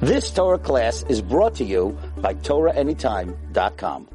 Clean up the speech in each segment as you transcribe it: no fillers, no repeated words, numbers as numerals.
This Torah class is brought to you by TorahAnytime.com.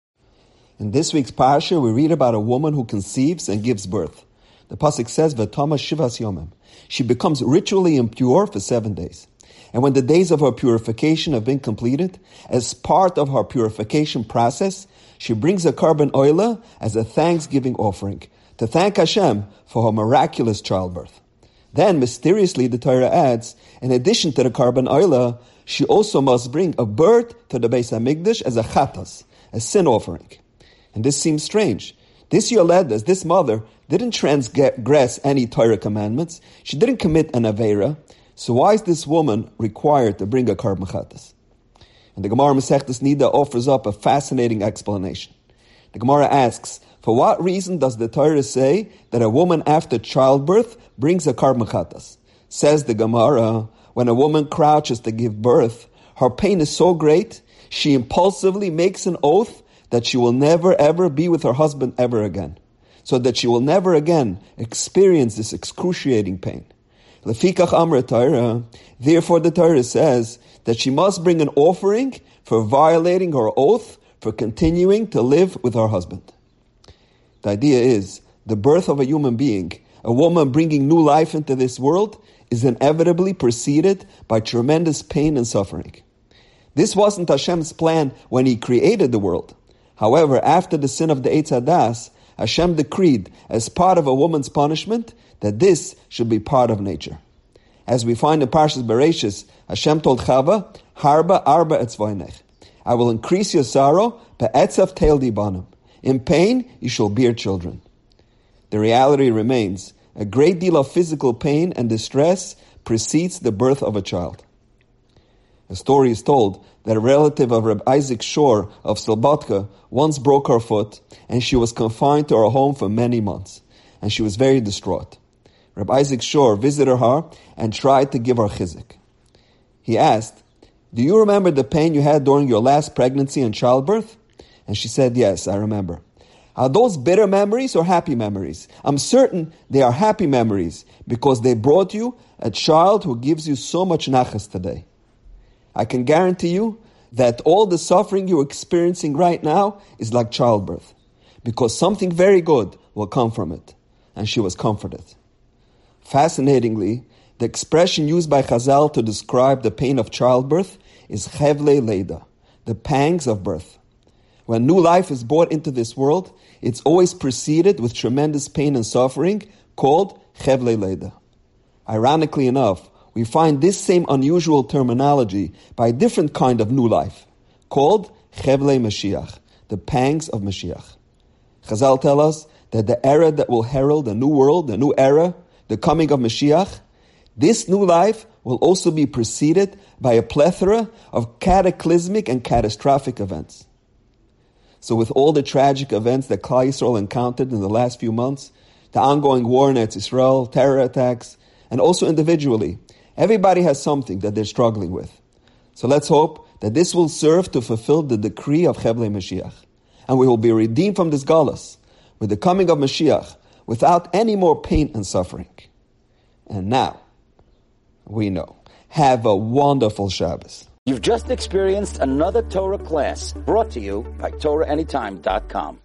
In this week's parsha, we read about a woman who conceives and gives birth. The pasuk says, "V'tama shivas yomim." She becomes ritually impure for 7 days. And when the days of her purification have been completed, as part of her purification process, she brings a carbon oila as a thanksgiving offering to thank Hashem for her miraculous childbirth. Then, mysteriously, the Torah adds, in addition to the carbon oila, she also must bring a bird to the Beis HaMikdash as a chatas, a sin offering. And this seems strange. This Yoledes, this mother, didn't transgress any Torah commandments. She didn't commit an Aveira. So why is this woman required to bring a carbon chatas? And the Gemara Masechtas Nida offers up a fascinating explanation. The Gemara asks, for what reason does the Torah say that a woman after childbirth brings a carbon chatas? Says the Gemara, when a woman crouches to give birth, her pain is so great, she impulsively makes an oath that she will never ever be with her husband ever again, so that she will never again experience this excruciating pain. Lefikach Amra Torah, therefore the Torah says that she must bring an offering for violating her oath for continuing to live with her husband. The idea is, the birth of a human being, a woman bringing new life into this world, is inevitably preceded by tremendous pain and suffering. This wasn't Hashem's plan when He created the world. However, after the sin of the Eitz Hadas, Hashem decreed, as part of a woman's punishment, that this should be part of nature. As we find in Parshas Bereishis, Hashem told Chava, Harba arba etzvoinech. I will increase your sorrow, be'etzav teil dibanim. In pain, you shall bear children. The reality remains, a great deal of physical pain and distress precedes the birth of a child. A story is told that a relative of Reb Isaac Shor of Slobodka once broke her foot, and she was confined to her home for many months, and she was very distraught. Reb Isaac Shor visited her and tried to give her chizuk. He asked, do you remember the pain you had during your last pregnancy and childbirth? And she said, yes, I remember. Are those bitter memories or happy memories? I'm certain they are happy memories because they brought you a child who gives you so much nachas today. I can guarantee you that all the suffering you're experiencing right now is like childbirth because something very good will come from it. And she was comforted. Fascinatingly, the expression used by Chazal to describe the pain of childbirth is chevlei leida, the pangs of birth. When new life is brought into this world, it's always preceded with tremendous pain and suffering called chevlei leida. Ironically enough, we find this same unusual terminology by a different kind of new life called chevlei Mashiach, the pangs of Mashiach. Chazal tell us that the era that will herald a new world, a new era, the coming of Mashiach, this new life will also be preceded by a plethora of cataclysmic and catastrophic events. So with all the tragic events that Klal Yisrael encountered in the last few months, the ongoing war in Eretz Yisrael, terror attacks, and also individually, everybody has something that they're struggling with. So let's hope that this will serve to fulfill the decree of Chevlei Mashiach, and we will be redeemed from this galus with the coming of Mashiach without any more pain and suffering. And now, we know. Have a wonderful Shabbos. You've just experienced another Torah class brought to you by TorahAnytime.com.